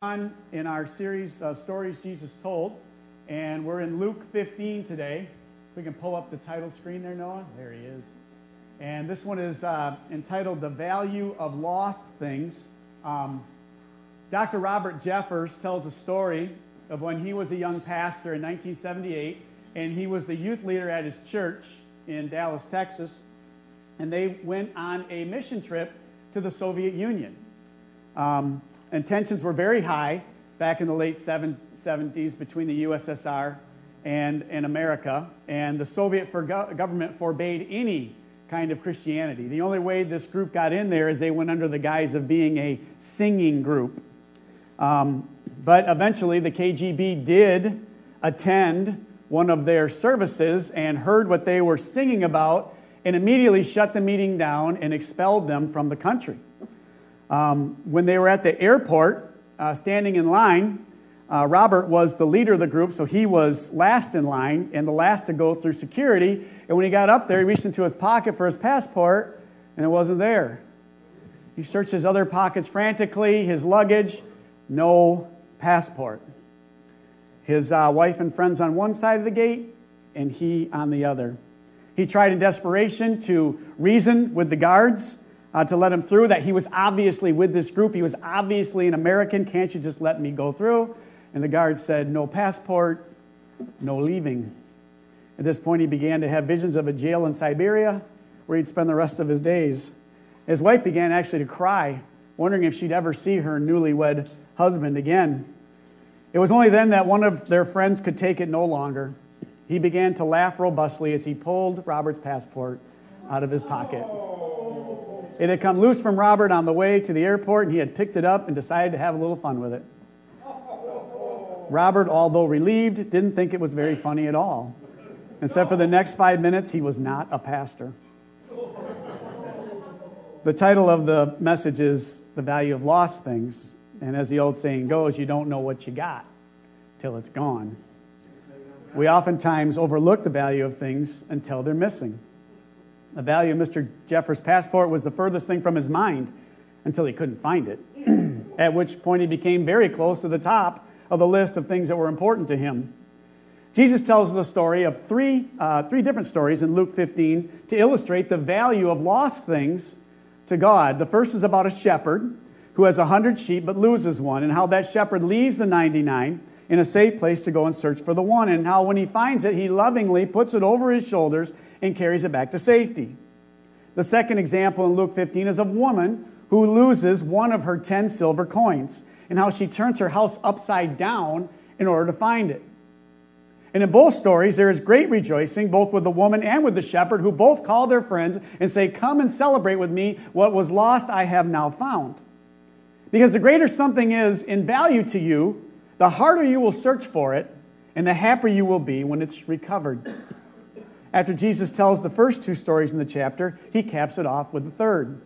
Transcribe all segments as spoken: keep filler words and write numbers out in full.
On in our series of Stories Jesus Told, and we're in Luke fifteen today. We can pull up the title screen there, Noah. There he is. And this one is uh, entitled The Value of Lost Things. Um, Doctor Robert Jeffers tells a story of when he was a young pastor in nineteen seventy-eight, and he was the youth leader at his church in Dallas, Texas, and they went on a mission trip to the Soviet Union. Um, And tensions were very high back in the late seventies between the U S S R and, and America. And the Soviet for go- government forbade any kind of Christianity. The only way this group got in there is they went under the guise of being a singing group. Um, but eventually the K G B did attend one of their services and heard what they were singing about and immediately shut the meeting down and expelled them from the country. Um, when they were at the airport, uh, standing in line, uh, Robert was the leader of the group, so he was last in line and the last to go through security. And when he got up there, he reached into his pocket for his passport, and it wasn't there. He searched his other pockets frantically, his luggage, no passport. His uh, wife and friends on one side of the gate, and he on the other. He tried in desperation to reason with the guards, Uh, to let him through, that he was obviously with this group. He was obviously an American. Can't you just let me go through? And the guard said, no passport, no leaving. At this point, he began to have visions of a jail in Siberia where he'd spend the rest of his days. His wife began actually to cry, wondering if she'd ever see her newlywed husband again. It was only then that one of their friends could take it no longer. He began to laugh robustly as he pulled Robert's passport out of his pocket. It had come loose from Robert on the way to the airport, and he had picked it up and decided to have a little fun with it. Robert, although relieved, didn't think it was very funny at all. Except for the next five minutes, he was not a pastor. The title of the message is The Value of Lost Things. And as the old saying goes, you don't know what you got till it's gone. We oftentimes overlook the value of things until they're missing. The value of Mister Jeffers' passport was the furthest thing from his mind until he couldn't find it, at which point he became very close to the top of the list of things that were important to him. Jesus tells the story of three, uh, three different stories in Luke fifteen to illustrate the value of lost things to God. The first is about a shepherd who has a hundred sheep but loses one, and how that shepherd leaves the ninety-nine in a safe place to go and search for the one, and how when he finds it, he lovingly puts it over his shoulders and carries it back to safety. The second example in Luke fifteen is a woman who loses one of her ten silver coins, and how she turns her house upside down in order to find it. And in both stories, there is great rejoicing, both with the woman and with the shepherd, who both call their friends and say, come and celebrate with me. What was lost, I have now found. Because the greater something is in value to you, the harder you will search for it, and the happier you will be when it's recovered. After Jesus tells the first two stories in the chapter, he caps it off with the third.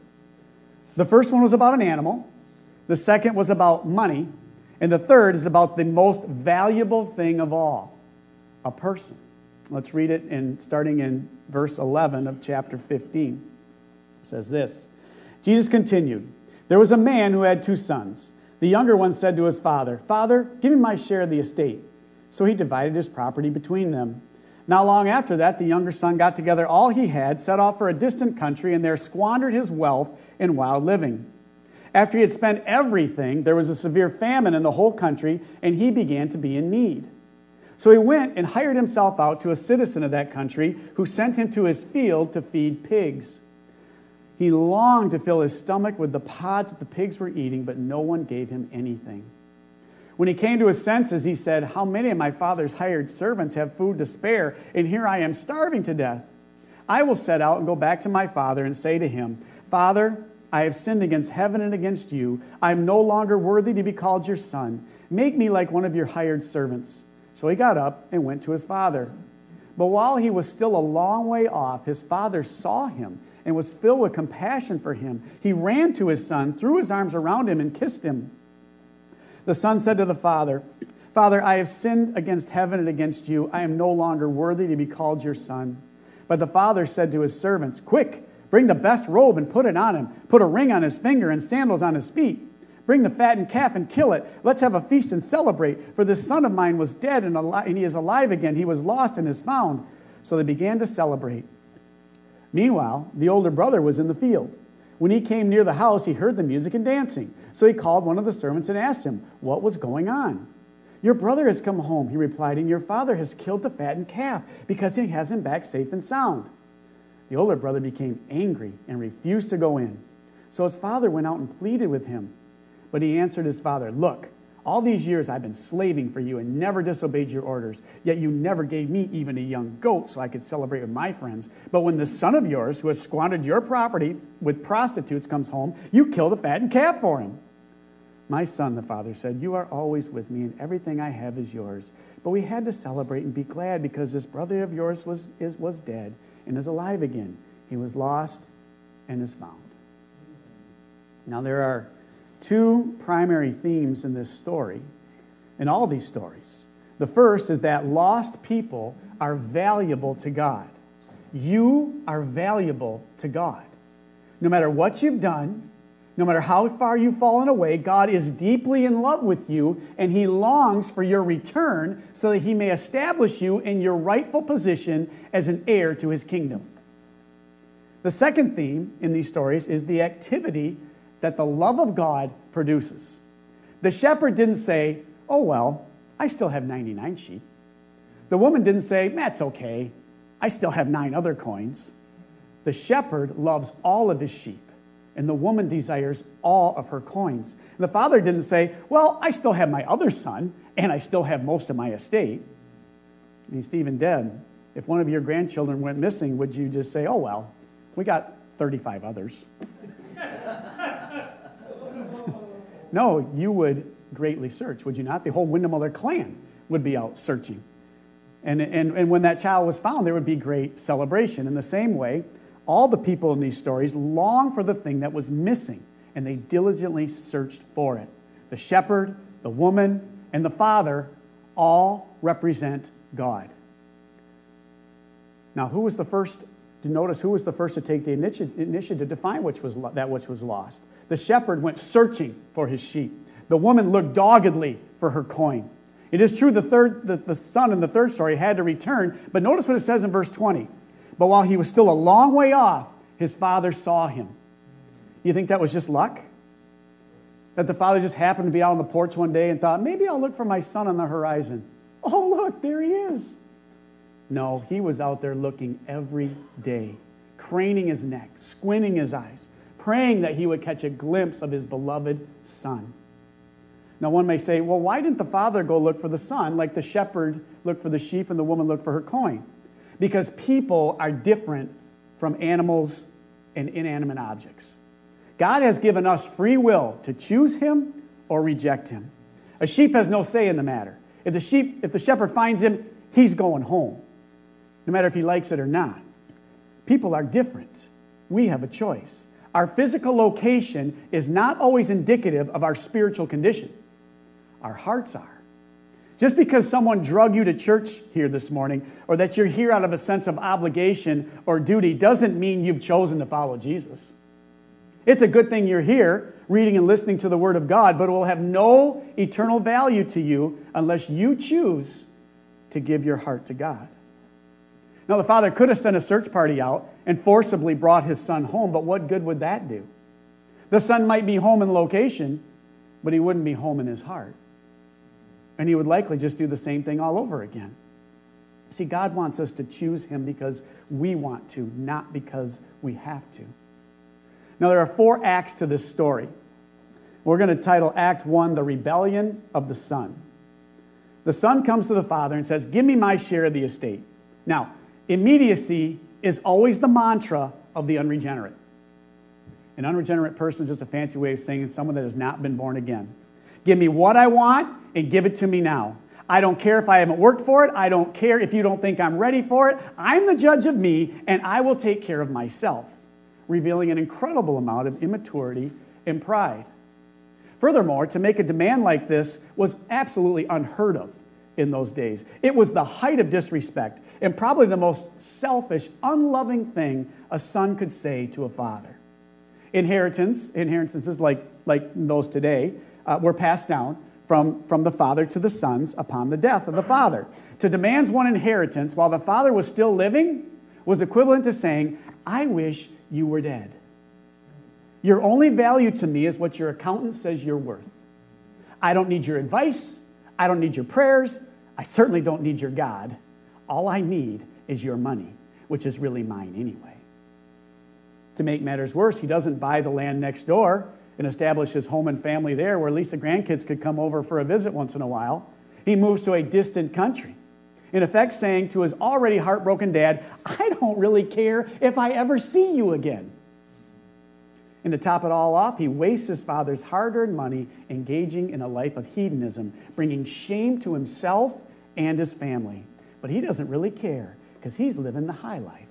The first one was about an animal. The second was about money. And the third is about the most valuable thing of all, a person. Let's read it in starting in verse eleven of chapter fifteen. It says this, Jesus continued, there was a man who had two sons. The younger one said to his father, Father, give me my share of the estate. So he divided his property between them. Not long after that, the younger son got together all he had, set off for a distant country, and there squandered his wealth in wild living. After he had spent everything, there was a severe famine in the whole country, and he began to be in need. So he went and hired himself out to a citizen of that country, who sent him to his field to feed pigs. He longed to fill his stomach with the pods that the pigs were eating, but no one gave him anything. When he came to his senses, he said, how many of my father's hired servants have food to spare, and here I am starving to death? I will set out and go back to my father and say to him, Father, I have sinned against heaven and against you. I am no longer worthy to be called your son. Make me like one of your hired servants. So he got up and went to his father. But while he was still a long way off, his father saw him and was filled with compassion for him. He ran to his son, threw his arms around him, and kissed him. The son said to the father, Father, I have sinned against heaven and against you. I am no longer worthy to be called your son. But the father said to his servants, Quick, bring the best robe and put it on him. Put a ring on his finger and sandals on his feet. Bring the fattened calf and kill it. Let's have a feast and celebrate. For this son of mine was dead and, alive, and he is alive again. He was lost and is found. So they began to celebrate. Meanwhile, the older brother was in the field. When he came near the house, he heard the music and dancing. So he called one of the servants and asked him what was going on. Your brother has come home, he replied, and your father has killed the fattened calf because he has him back safe and sound. The older brother became angry and refused to go in. So his father went out and pleaded with him. But he answered his father, look, all these years I've been slaving for you and never disobeyed your orders, yet you never gave me even a young goat so I could celebrate with my friends. But when this son of yours, who has squandered your property with prostitutes, comes home, you kill the fattened calf for him. My son, the father said, you are always with me, and everything I have is yours. But we had to celebrate and be glad because this brother of yours was, is, was dead and is alive again. He was lost and is found. Now, there are two primary themes in this story, in all these stories. The first is that lost people are valuable to God. You are valuable to God. No matter what you've done, no matter how far you've fallen away, God is deeply in love with you, and He longs for your return so that He may establish you in your rightful position as an heir to His kingdom. The second theme in these stories is the activity that the love of God produces. The shepherd didn't say, oh, well, I still have ninety-nine sheep. The woman didn't say, that's okay, I still have nine other coins. The shepherd loves all of his sheep, and the woman desires all of her coins. And the father didn't say, well, I still have my other son, and I still have most of my estate. I mean, Steve and Deb, if one of your grandchildren went missing, would you just say, oh, well, we got thirty-five others? No, you would greatly search, would you not? The whole Windemiller clan would be out searching. And, and, and when that child was found, there would be great celebration. In the same way, all the people in these stories long for the thing that was missing, and they diligently searched for it. The shepherd, the woman, and the father all represent God. Now, who was the first to notice? Who was the first to take the initiative to define which was that which was lost? The shepherd went searching for his sheep. The woman looked doggedly for her coin. It is true the third, the, the son in the third story had to return, but notice what it says in verse twenty. But while he was still a long way off, his father saw him. You think that was just luck? That the father just happened to be out on the porch one day and thought, maybe I'll look for my son on the horizon. Oh, look, there he is. No, he was out there looking every day, craning his neck, squinting his eyes, praying that he would catch a glimpse of his beloved son. Now, one may say, well, why didn't the father go look for the son like the shepherd looked for the sheep and the woman looked for her coin? Because people are different from animals and inanimate objects. God has given us free will to choose him or reject him. A sheep has no say in the matter. If the sheep, if the shepherd finds him, he's going home, no matter if he likes it or not. People are different. We have a choice. Our physical location is not always indicative of our spiritual condition. Our hearts are. Just because someone drug you to church here this morning, or that you're here out of a sense of obligation or duty, doesn't mean you've chosen to follow Jesus. It's a good thing you're here, reading and listening to the Word of God, but it will have no eternal value to you unless you choose to give your heart to God. Now, the father could have sent a search party out and forcibly brought his son home, but what good would that do? The son might be home in location, but he wouldn't be home in his heart. And he would likely just do the same thing all over again. See, God wants us to choose him because we want to, not because we have to. Now, there are four acts to this story. We're going to title Act One, The Rebellion of the Son. The son comes to the father and says, give me my share of the estate. Now, immediacy is always the mantra of the unregenerate. An unregenerate person is just a fancy way of saying someone that has not been born again. Give me what I want and give it to me now. I don't care if I haven't worked for it. I don't care if you don't think I'm ready for it. I'm the judge of me, and I will take care of myself, revealing an incredible amount of immaturity and pride. Furthermore, to make a demand like this was absolutely unheard of in those days. It was the height of disrespect and probably the most selfish, unloving thing a son could say to a father. Inheritance, inheritances like like those today, uh, were passed down from, from the father to the sons upon the death of the father. To demand one inheritance while the father was still living was equivalent to saying, I wish you were dead. Your only value to me is what your accountant says you're worth. I don't need your advice. I don't need your prayers. I certainly don't need your God. All I need is your money, which is really mine anyway. To make matters worse, he doesn't buy the land next door and establish his home and family there where at least the grandkids could come over for a visit once in a while. He moves to a distant country, in effect saying to his already heartbroken dad, I don't really care if I ever see you again. And to top it all off, he wastes his father's hard-earned money engaging in a life of hedonism, bringing shame to himself and his family. But he doesn't really care because he's living the high life.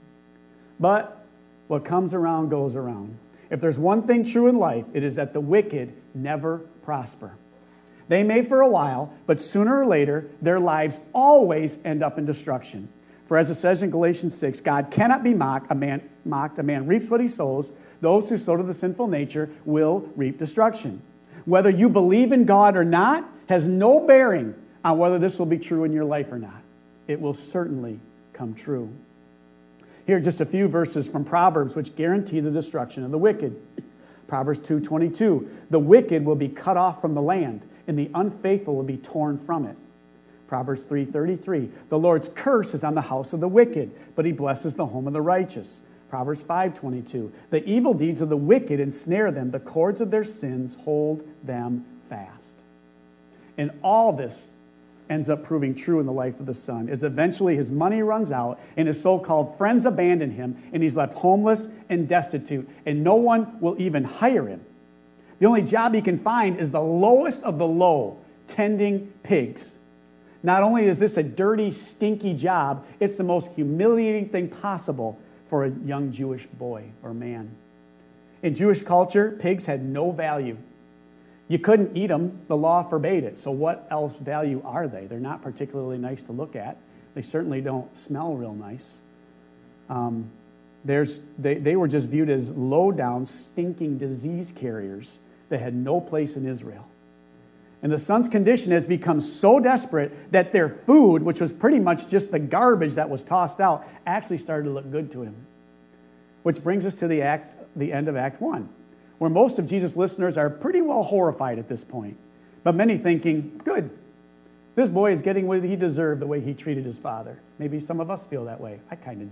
But what comes around goes around. If there's one thing true in life, it is that the wicked never prosper. They may for a while, but sooner or later, their lives always end up in destruction. For as it says in Galatians six, God cannot be mocked. A man, mocked. A man reaps what he sows. Those who sow to the sinful nature will reap destruction. Whether you believe in God or not has no bearing on whether this will be true in your life or not. It will certainly come true. Here are just a few verses from Proverbs which guarantee the destruction of the wicked. Proverbs two twenty-two, the wicked will be cut off from the land, and the unfaithful will be torn from it. Proverbs three thirty-three, the Lord's curse is on the house of the wicked, but he blesses the home of the righteous. Proverbs five twenty-two, the evil deeds of the wicked ensnare them, the cords of their sins hold them fast. And all this ends up proving true in the life of the son, as eventually his money runs out and his so-called friends abandon him, and he's left homeless and destitute, and no one will even hire him. The only job he can find is the lowest of the low, tending pigs. Not only is this a dirty, stinky job, it's the most humiliating thing possible for a young Jewish boy or man. In Jewish culture, pigs had no value. You couldn't eat them. The law forbade it. So what else value are they? They're not particularly nice to look at. They certainly don't smell real nice. Um, there's, they, they were just viewed as low-down, stinking disease carriers that had no place in Israel. And the son's condition has become so desperate that their food, which was pretty much just the garbage that was tossed out, actually started to look good to him. Which brings us to the act, the end of Act one, where most of Jesus' listeners are pretty well horrified at this point, but many thinking, good, this boy is getting what he deserved the way he treated his father. Maybe some of us feel that way. I kind of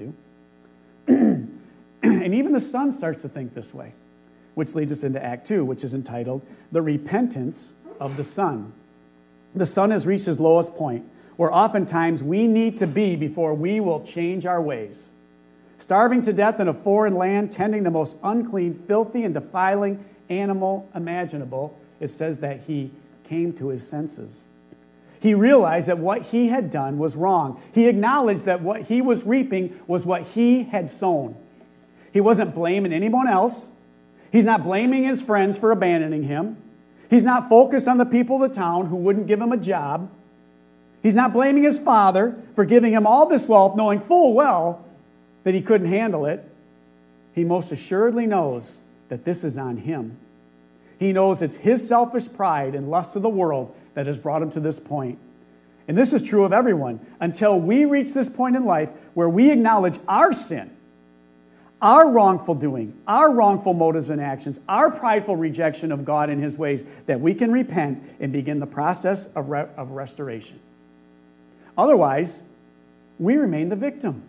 do. And even the son starts to think this way, which leads us into Act two, which is entitled, The Repentance of the Son. The son has reached his lowest point, where oftentimes we need to be before we will change our ways. Starving to death in a foreign land, tending the most unclean, filthy, and defiling animal imaginable, it says that he came to his senses. He realized that what he had done was wrong. He acknowledged that what he was reaping was what he had sown. He wasn't blaming anyone else. He's not blaming his friends for abandoning him. He's not focused on the people of the town who wouldn't give him a job. He's not blaming his father for giving him all this wealth, knowing full well that he couldn't handle it. He most assuredly knows that this is on him. He knows it's his selfish pride and lust of the world that has brought him to this point. And this is true of everyone until we reach this point in life where we acknowledge our sin, our wrongful doing, our wrongful motives and actions, our prideful rejection of God and his ways, that we can repent and begin the process of, re- of restoration. Otherwise, we remain the victim.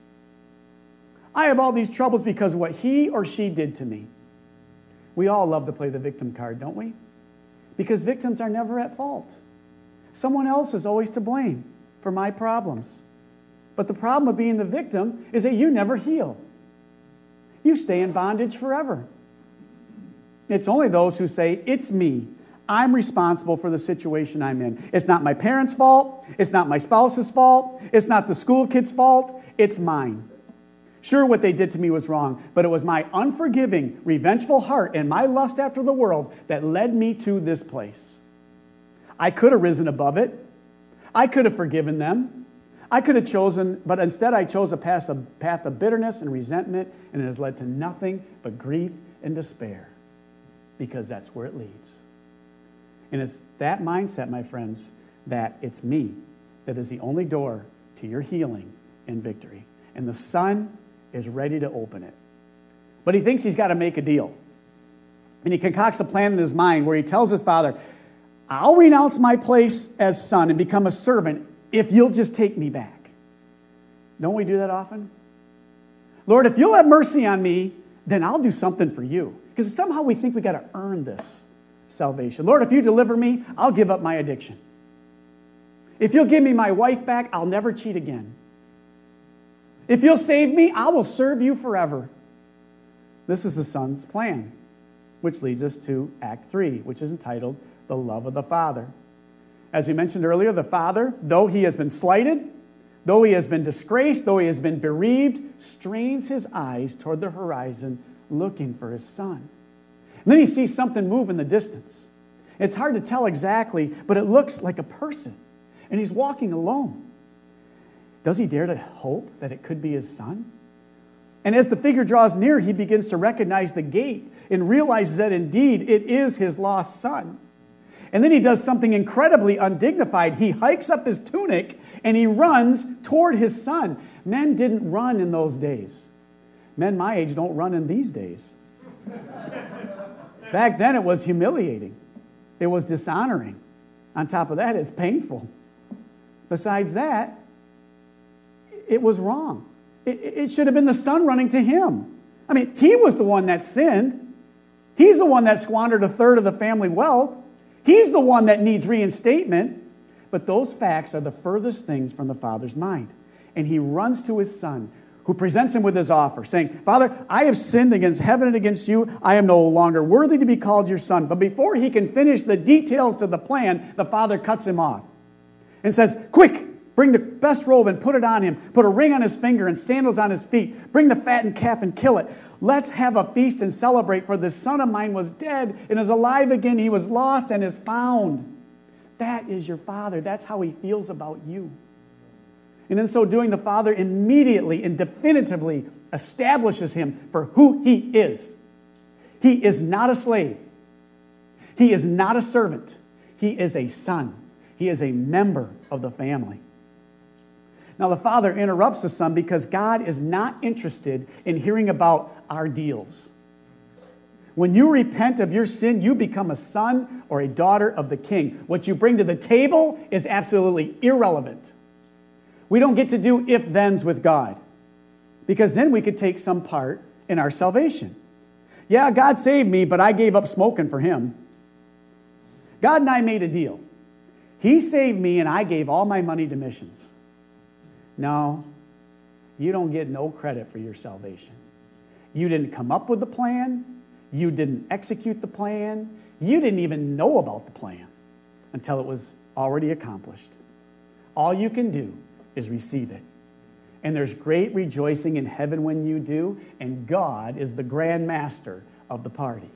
I have all these troubles because of what he or she did to me. We all love to play the victim card, don't we? Because victims are never at fault. Someone else is always to blame for my problems. But the problem of being the victim is that you never heal. You stay in bondage forever. It's only those who say, it's me. I'm responsible for the situation I'm in. It's not my parents' fault. It's not my spouse's fault. It's not the school kid's fault. It's mine. Sure, what they did to me was wrong, but it was my unforgiving, revengeful heart and my lust after the world that led me to this place. I could have risen above it. I could have forgiven them. I could have chosen, but instead I chose a path of, path of bitterness and resentment, and it has led to nothing but grief and despair. because that's where it leads. And it's that mindset, my friends, that it's me that is the only door to your healing and victory. And the Son is ready to open it. But he thinks he's got to make a deal. And he concocts a plan in his mind where he tells his father, I'll renounce my place as son and become a servant if you'll just take me back. Don't we do that often? Lord, if you'll have mercy on me, then I'll do something for you. Because somehow we think we got to earn this salvation. Lord, if you deliver me, I'll give up my addiction. If you'll give me my wife back, I'll never cheat again. If you'll save me, I will serve you forever. This is the Son's plan, which leads us to Act three, which is entitled The Love of the Father. As we mentioned earlier, the Father, though he has been slighted, though he has been disgraced, though he has been bereaved, strains his eyes toward the horizon, looking for his Son. And then he sees something move in the distance. It's hard to tell exactly, but it looks like a person. And he's walking alone. Does he dare to hope that it could be his son? And as the figure draws near, he begins to recognize the gait and realizes that indeed it is his lost son. And then he does something incredibly undignified. He hikes up his tunic and he runs toward his son. Men didn't run in those days. Men my age don't run in these days. Back then it was humiliating. It was dishonoring. On top of that, it's painful. Besides that, it was wrong. It, it should have been the son running to him. I mean, he was the one that sinned. He's the one that squandered a third of the family wealth. He's the one that needs reinstatement. But those facts are the furthest things from the father's mind. And he runs to his son, who presents him with his offer, saying, Father, I have sinned against heaven and against you. I am no longer worthy to be called your son. But before he can finish the details to the plan, the father cuts him off and says, quick, bring the best robe and put it on him. Put a ring on his finger and sandals on his feet. Bring the fattened calf and kill it. Let's have a feast and celebrate, for this son of mine was dead and is alive again. He was lost and is found. That is your father. That's how he feels about you. And in so doing, the father immediately and definitively establishes him for who he is. He is not a slave. He is not a servant. He is a son. He is a member of the family. Now, the father interrupts the son because God is not interested in hearing about our deals. When you repent of your sin, you become a son or a daughter of the king. What you bring to the table is absolutely irrelevant. We don't get to do if-thens with God, because then we could take some part in our salvation. Yeah, God saved me, but I gave up smoking for him. God and I made a deal. He saved me, and I gave all my money to missions. No, you don't get no credit for your salvation. You didn't come up with the plan. You didn't execute the plan. You didn't even know about the plan until it was already accomplished. All you can do is receive it. And there's great rejoicing in heaven when you do, and God is the grand master of the party.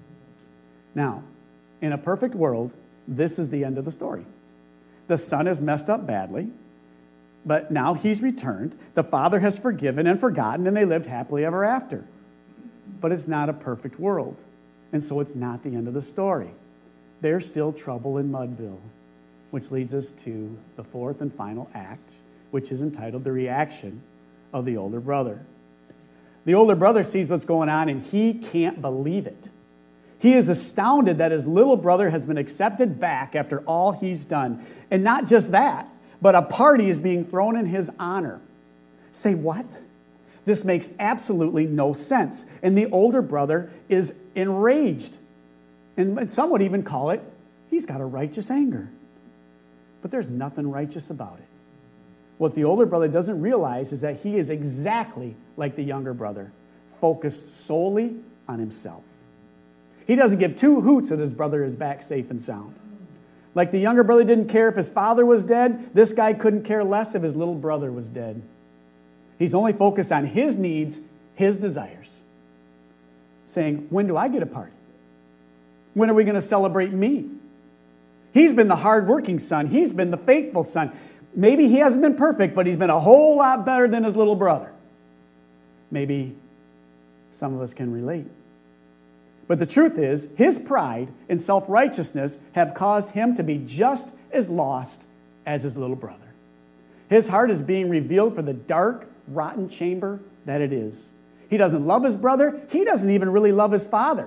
Now, in a perfect world, this is the end of the story. The son has messed up badly, but now he's returned. The father has forgiven and forgotten, and they lived happily ever after. But it's not a perfect world, and so it's not the end of the story. There's still trouble in Mudville, which leads us to the fourth and final act, which is entitled The Reaction of the Older Brother. The older brother sees what's going on, and he can't believe it. He is astounded that his little brother has been accepted back after all he's done. And not just that, but a party is being thrown in his honor. Say, what? This makes absolutely no sense. And the older brother is enraged. And some would even call it, he's got a righteous anger. But there's nothing righteous about it. What the older brother doesn't realize is that he is exactly like the younger brother, focused solely on himself. He doesn't give two hoots that his brother is back safe and sound. Like the younger brother didn't care if his father was dead, this guy couldn't care less if his little brother was dead. He's only focused on his needs, his desires, saying, when do I get a party? When are we going to celebrate me? He's been the hardworking son. He's been the faithful son. Maybe he hasn't been perfect, but he's been a whole lot better than his little brother. Maybe some of us can relate. But the truth is, his pride and self-righteousness have caused him to be just as lost as his little brother. His heart is being revealed for the dark, rotten chamber that it is. He doesn't love his brother. He doesn't even really love his father.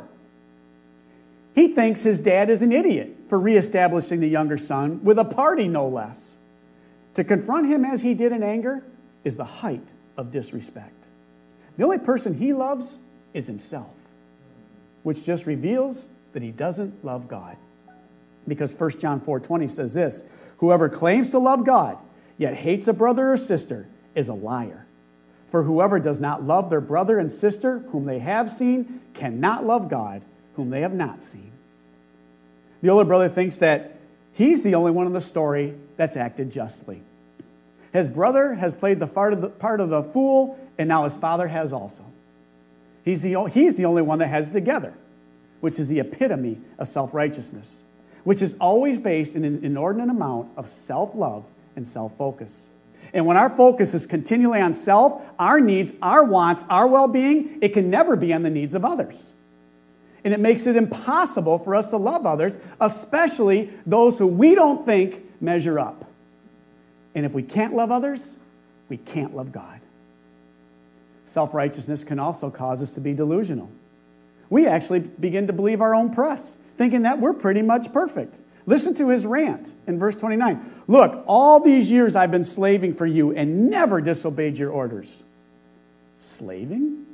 He thinks his dad is an idiot for reestablishing the younger son with a party, no less. To confront him as he did in anger is the height of disrespect. The only person he loves is himself, which just reveals that he doesn't love God. Because First John four twenty says this, whoever claims to love God, yet hates a brother or sister, is a liar. For whoever does not love their brother and sister whom they have seen cannot love God whom they have not seen. The older brother thinks that he's the only one in the story that's acted justly. His brother has played the part of the, part of the fool, and now his father has also. He's the, he's the only one that has it together, which is the epitome of self-righteousness, which is always based in an inordinate amount of self-love and self-focus. And when our focus is continually on self, our needs, our wants, our well-being, it can never be on the needs of others. And it makes it impossible for us to love others, especially those who we don't think measure up. And if we can't love others, we can't love God. Self-righteousness can also cause us to be delusional. We actually begin to believe our own press, thinking that we're pretty much perfect. Listen to his rant in verse twenty-nine. Look, all these years I've been slaving for you and never disobeyed your orders. Slaving?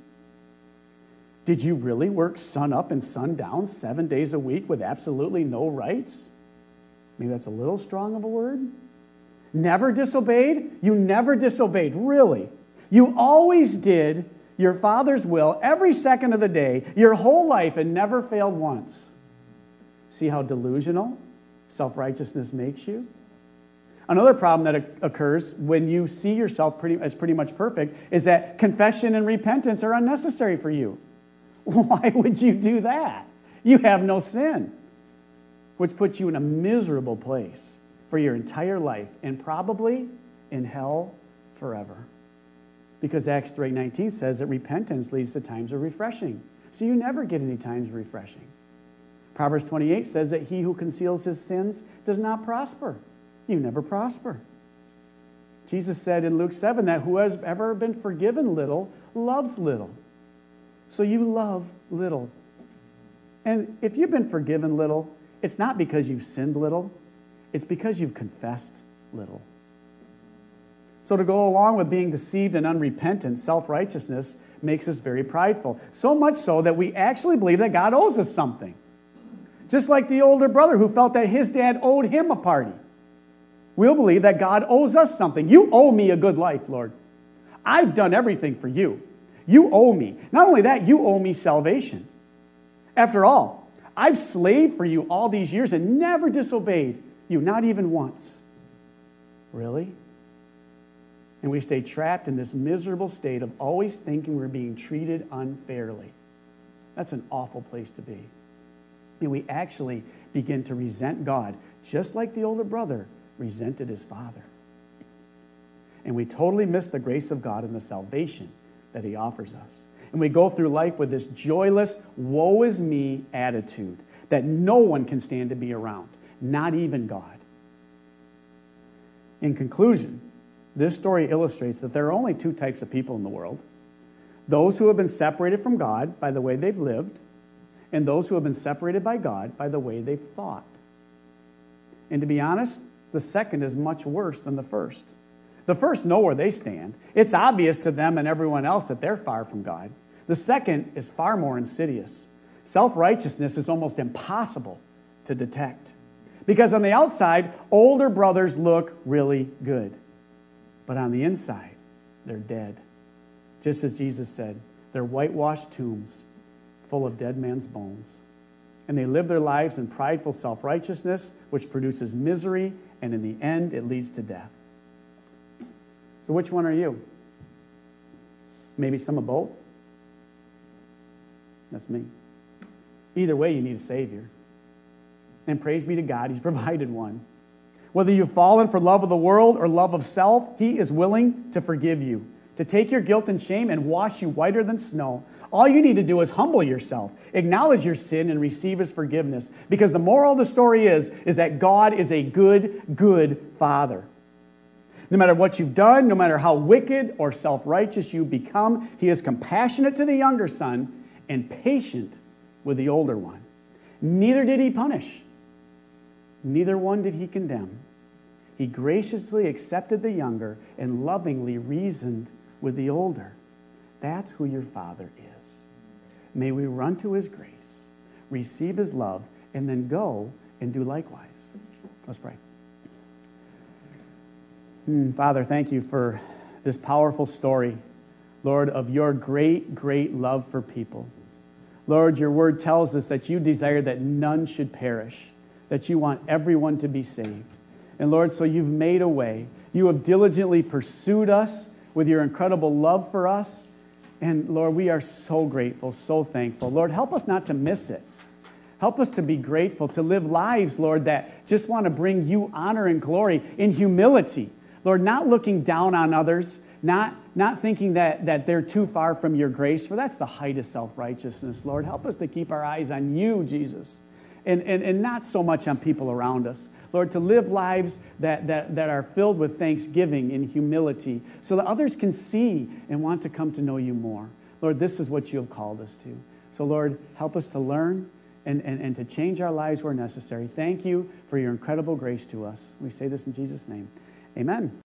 Did you really work sun up and sun down seven days a week with absolutely no rights? Maybe that's a little strong of a word. Never disobeyed? You never disobeyed, really. You always did your Father's will every second of the day, your whole life, and never failed once. See how delusional self-righteousness makes you? Another problem that occurs when you see yourself pretty, as pretty much perfect is that confession and repentance are unnecessary for you. Why would you do that? You have no sin, which puts you in a miserable place for your entire life and probably in hell forever. Because Acts three nineteen says that repentance leads to times of refreshing. So you never get any times of refreshing. Proverbs twenty-eight says that he who conceals his sins does not prosper. You never prosper. Jesus said in Luke seven that who has ever been forgiven little loves little. So you love little. And if you've been forgiven little, it's not because you've sinned little. It's because you've confessed little. So to go along with being deceived and unrepentant, self-righteousness makes us very prideful. So much so that we actually believe that God owes us something. Just like the older brother who felt that his dad owed him a party. We'll believe that God owes us something. You owe me a good life, Lord. I've done everything for you. You owe me. Not only that, you owe me salvation. After all, I've slaved for you all these years and never disobeyed you, not even once. Really? And we stay trapped in this miserable state of always thinking we're being treated unfairly. That's an awful place to be. And we actually begin to resent God, just like the older brother resented his father. And we totally miss the grace of God and the salvation that he offers us. And we go through life with this joyless, woe is me attitude that no one can stand to be around, not even God. In conclusion, this story illustrates that there are only two types of people in the world. Those who have been separated from God by the way they've lived, and those who have been separated by God by the way they've thought. And to be honest, the second is much worse than the first. The first know where they stand. It's obvious to them and everyone else that they're far from God. The second is far more insidious. Self-righteousness is almost impossible to detect. Because on the outside, older brothers look really good. But on the inside, they're dead. Just as Jesus said, they're whitewashed tombs full of dead man's bones. And they live their lives in prideful self-righteousness, which produces misery, and in the end, it leads to death. So which one are you? Maybe some of both? That's me. Either way, you need a Savior. And praise be to God, He's provided one. Whether you've fallen for love of the world or love of self, He is willing to forgive you, to take your guilt and shame and wash you whiter than snow. All you need to do is humble yourself, acknowledge your sin, and receive his forgiveness. Because the moral of the story is, is that God is a good, good Father. No matter what you've done, no matter how wicked or self-righteous you become, he is compassionate to the younger son and patient with the older one. Neither did he punish. Neither one did he condemn. He graciously accepted the younger and lovingly reasoned with the older. That's who your Father is. May we run to his grace, receive his love, and then go and do likewise. Let's pray. Hmm, Father, thank you for this powerful story, Lord, of your great, great love for people. Lord, your word tells us that you desire that none should perish, that you want everyone to be saved. And Lord, so you've made a way. You have diligently pursued us with your incredible love for us. And Lord, we are so grateful, so thankful. Lord, help us not to miss it. Help us to be grateful, to live lives, Lord, that just want to bring you honor and glory in humility. Lord, not looking down on others, not, not thinking that, that they're too far from your grace, for that's the height of self-righteousness, Lord. Help us to keep our eyes on you, Jesus, and, and, and not so much on people around us. Lord, to live lives that, that, that are filled with thanksgiving and humility so that others can see and want to come to know you more. Lord, this is what you have called us to. So, Lord, help us to learn and, and, and to change our lives where necessary. Thank you for your incredible grace to us. We say this in Jesus' name. Amen.